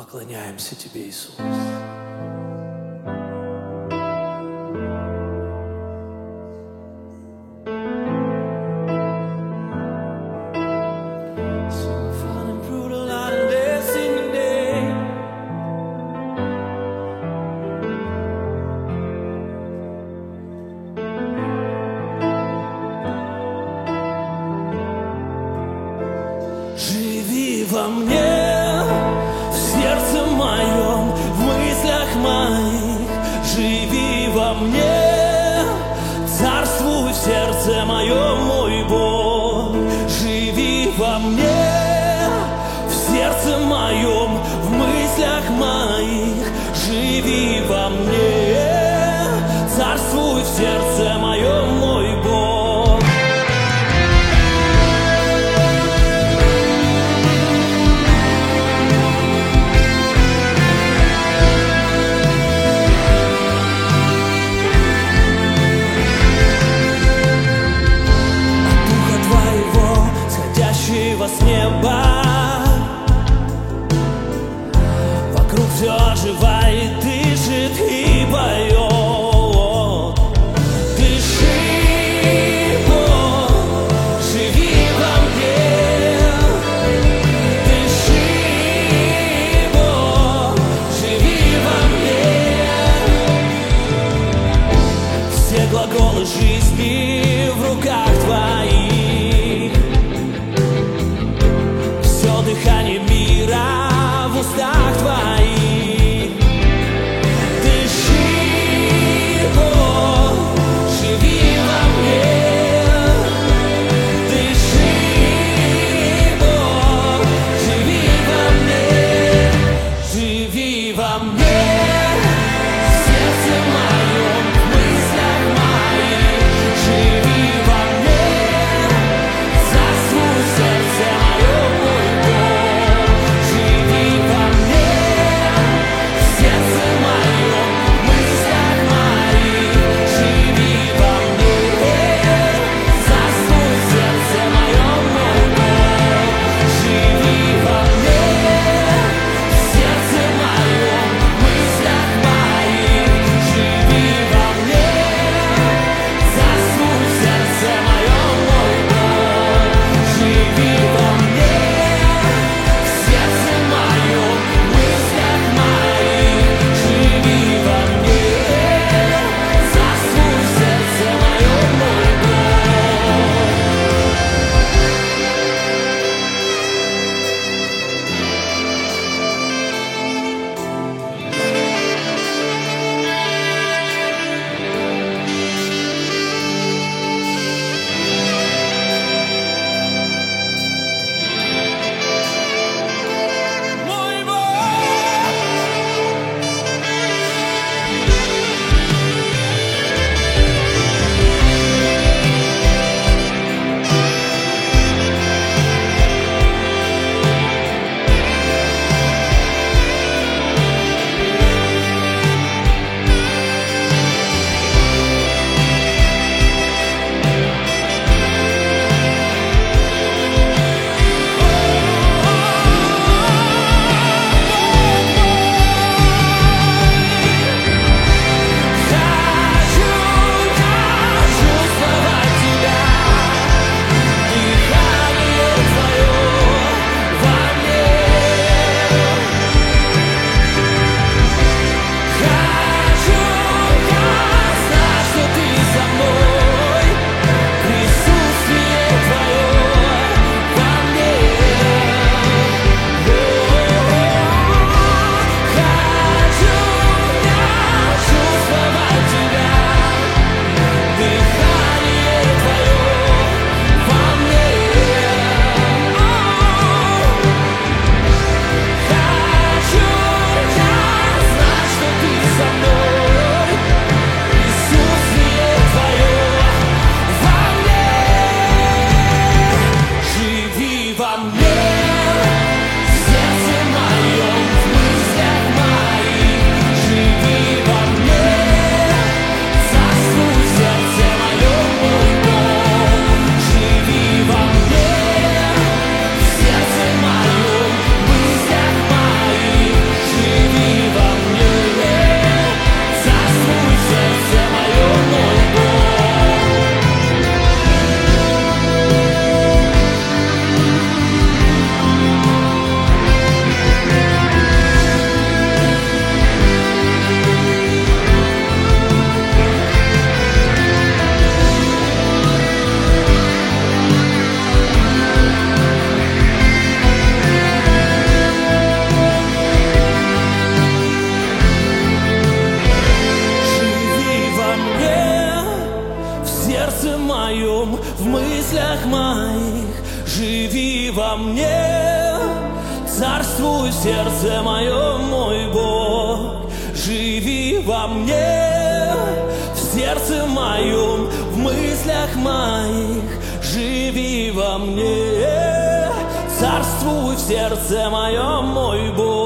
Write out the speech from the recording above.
поклоняемся Тебе, Иисус. Живи во мне, в сердце моем, в мыслях моих. Живи во мне, царствуй в сердце моем, мой Бог. Живи во мне, в сердце моем, в мыслях моих. Живи во мне, царствуй в сердце моем, мой Бог. С неба вокруг все оживает, дышит и поет. Дыши, Бог, живи во мне. Дыши, Бог, живи во мне. Все глаголы жизни в руках Твоих. Дыхание мира в устах Твоих. Дыши, мне, царствуй в сердце моем, мой Бог. Живи во мне, в сердце моем, в мыслях моих. Живи во мне, царствуй в сердце моем, мой Бог.